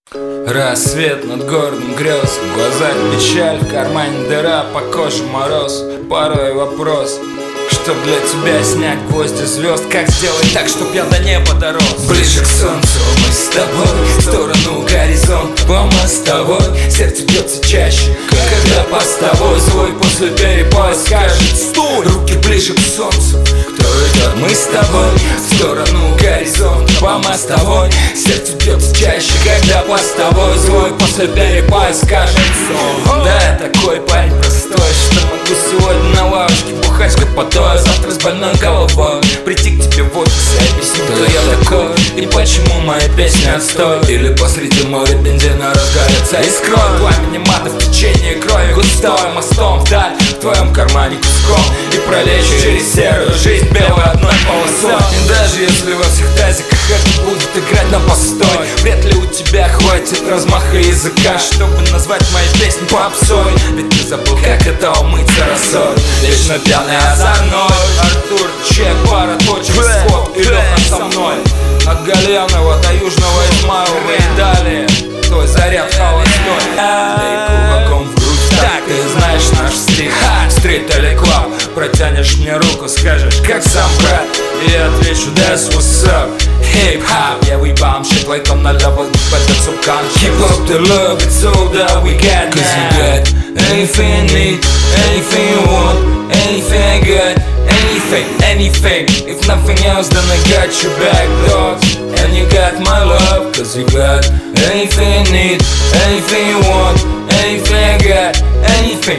Рассвет над городом грез, в глазах печаль, в кармане дыра, по коже мороз. Порой вопрос, чтоб для тебя снять гвозди звезд, как сделать так, чтоб я до неба дорос. Ближе к солнцу мы с тобой, в сторону горизонта по мостовой. Сердце бьется чаще, когда постовой свой после перепоя скажет стой. Руки ближе к солнцу, кто идет? Мы с тобой, в сторону горизонта по мостовой. Сердце бьется чаще, когда постовой свой после перепоя скажет стой. Да, я такой парень простой, что могу сегодня на лавочке бухать с гопотой, завтра с больной головой прийти к тебе в офис и объяснить, кто я такой и почему моя песня отстой. Или посреди моря бензина разгорится искрой, пламени мата в течение крови густой, мостом вдаль в твоем кармане куском, и пролечь через серую жизнь белой одной полосой. И даже если во всех тазиках это будет играть на постой, вряд ли у тебя хватит размаха языка, чтобы назвать мои песни попсой. Ведь ты забыл, как это умыться росой, вечно пьяный озорной Артур Чек, пара точек, Скотт и Леха со мной. От Галевного до Южного Измайлова и далее твой заряд холостой. И кулаком в грудь, так ты знаешь наш стих. Стрит или клаб, протянешь мне руку, скажешь, как сам брат, и я отвечу, that's what's up. Hip-hop, yeah, we bomb shit like on the level, but that's so can't keep up the love, it's all that we got. Cause you got anything you need, anything you want, anything I got, anything. If nothing else, then I got your back, dog. And you got my love, cause you got anything you need, anything you want, anything I got, anything.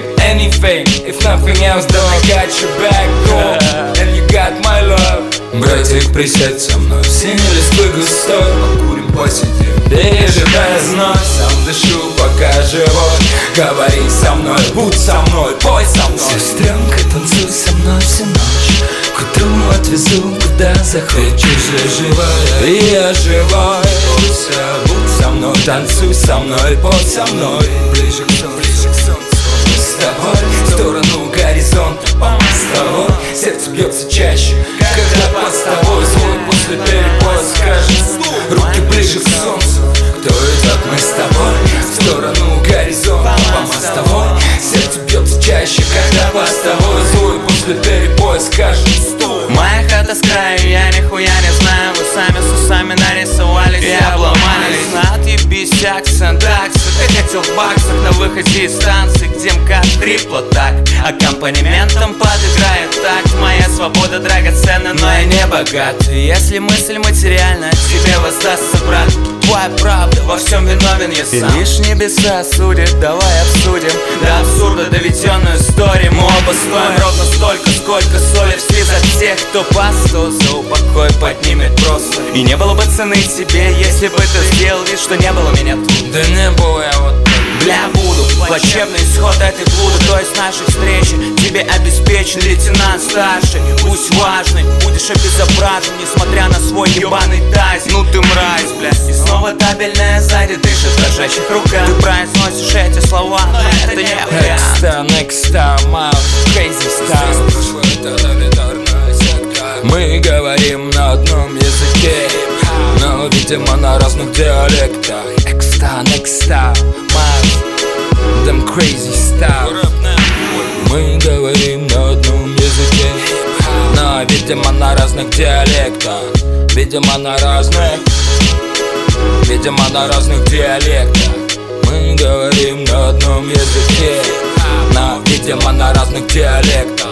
If nothing else, then I got your back, dog. And you got my love. Братик, присядь со мной, в синий листвы густой, покурим, посидим, пережидай зной. Сам дышу, пока живой, говори со мной, будь со мной, пой со мной. Сестренка, танцуй со мной всю ночь, к утру отвезу, куда захочешь. Я живой, и я живой, будь со мной, танцуй со мной, пой со мной. Ближе к солнцу, мы с тобой, в сторону горизонта по мостовой. Сердце бьется чаще, когда постовой свой после перепоя скажет руки ближе к солнцу, кто идет? Мы с тобой, в сторону горизонта по мостовой. Сердце бьется чаще, когда постовой свой после перепоя скажет стой. Моя хата с краю, я нихуя не знаю. Вы сами с усами нарисовались и обломались. На отъебись акцент, ты хотел в баксах на выходе из станции, где МКАД трипло так. Аккомпанементом подыграет такт. Моя свобода драгоценна, но я не богат. Если мысль материальна, тебе воздастся, брат. Твоя правда, во всем виновен я сам. И лишь небеса судят, давай обсудим до абсурда доведенную историю. Мы оба стоим ровно столько, сколько соли в слезах тех, кто пасту за упокой поднимет просто. И не было бы цены тебе, если бы ты сделал вид, что не было меня тут. Да не было я вот так. Бля, буду плачевный исход этой блуды, то есть нашей встречи. Тебе обеспечен лейтенант старший, пусть важный, будешь обезображен, несмотря на свой ебаный тазик. Ну ты мразь, бля. И снова табельная сзади дышит в дрожащих руках. Ты произносишь эти слова, но это не вариант. Next star, mouse, crazy star. Мы говорим на одном языке, но видимо на разных диалектах. Next star, mouse, them crazy star. Мы говорим на одном языке, но видимо на разных диалектах. Видимо на разных диалектах. Мы говорим на одном языке, но видимо на разных диалектах.